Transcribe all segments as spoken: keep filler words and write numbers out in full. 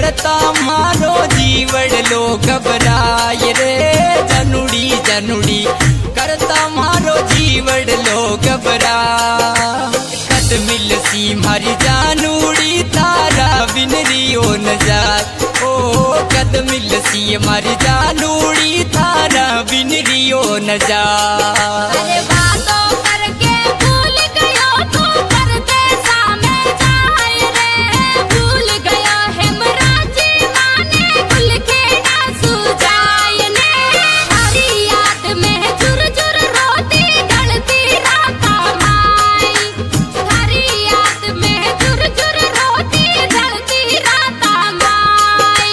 करता मारो जीवड़ लो घबराए रे जनुड़ी जनुड़ी करता मारो जीवड़ लो घबरा कद मिल सी मारी जानूड़ी तारा बिन रियो न जात ओ कद मिल सी मारी जानूड़ी तारा बिन रियो न जात। अरे बातों करके भूल गयो तू परदेसा में जाए रे भूल गयो हेमराजी माने गुल खेड़ा सुजाए ने हरी याद में झुर झुर रोती ढलती राता माई हरी याद में झुर झुर रोती ढलती राता माई।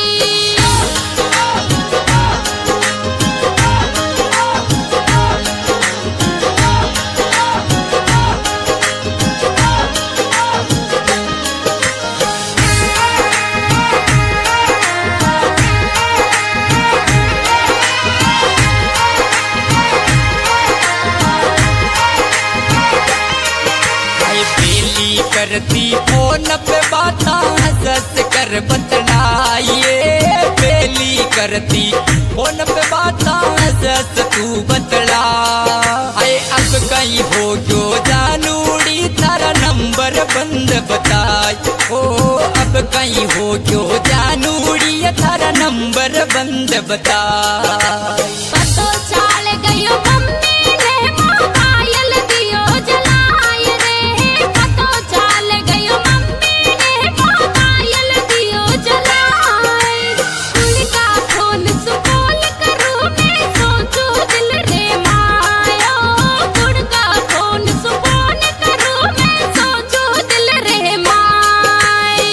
करती फोन पे बाता हंस कर बतलाइए बेली करती फोन पे बाता हंस तू बतला आए अब कहीं हो जो जानूड़ी तारा नंबर बंद बताए ओ अब कहीं हो जो जानूड़ी तारा नंबर बंद बताए। पतो चाल गयो मम्मी ने मोबाइल दियो जलाए रे पतो चाल गयो मम्मी ने मोबाइल दियो जलाए उनका फोन सुकोल करूं मैं सोचूं दिल रे मायो उनका फोन सुकोल करूं मैं सोचूं दिल रे माई।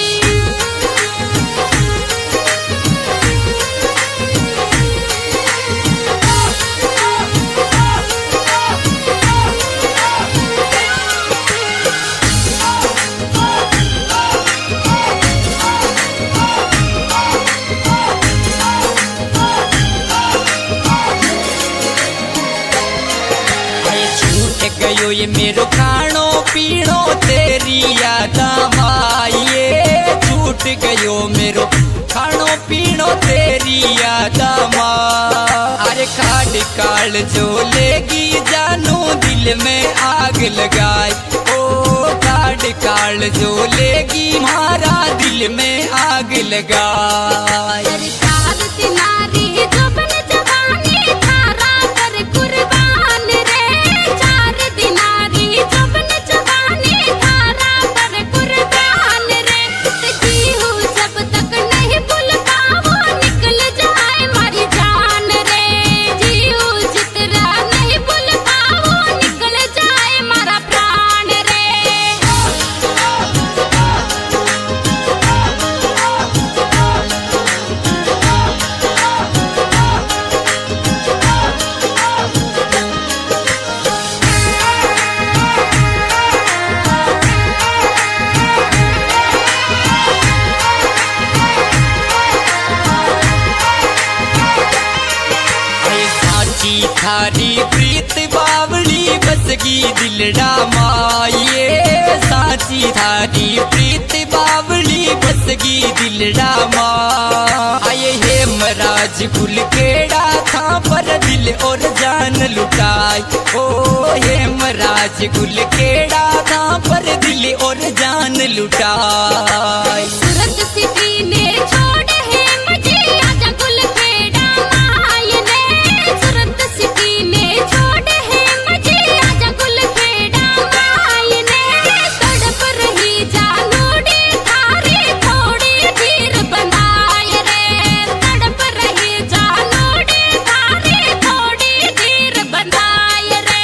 गयो ये मेरो खानो पीनो तेरी याद आइए छूट गयो मेरो खानो पीनो तेरी याद अरे काट काल जो लेगी जानू दिल में आग लगाए ओ काट काल जो लेगी मारा दिल में आग लगाए। सरकार तिनारी जुबन जवानी थारा कर कुर्बान रे चार दिनारी जुबन जवानी थारा कर कुर्बान रे जी हूँ जब तक नहीं भूल पाओ निकल जाए मारी जान रे जी हूँ जितना नहीं भूल पाओ निकल जाए मारा प्राण रे। साची थारी प्रीत बावली बसगी दिलड़ा माइए साची थारी प्रीत बावली बसगी दिलड़ा माए हे मराज गुल केड़ा था पर दिल और जान लुटाए ओ हे मराज गुल केड़ा था पर दिल और जान लुटाए। सूरत सिटी ने छोड़ है मुझे आजा गुल खेड़ा माय ने सूरत सिटी ने छोड़ है मुझे आजा गुल खेड़ा माय ने तड़प रही जानूड़ी थारी थोड़ी धीर बनाए रे तड़प रही जानूड़ी थारी थोड़ी धीर बनाए रे।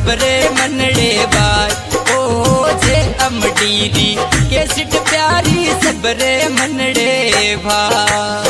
सबरे मनड़े भाई ओ जे अमडीरी केसिट प्यारी सबरे मनड़े भाई।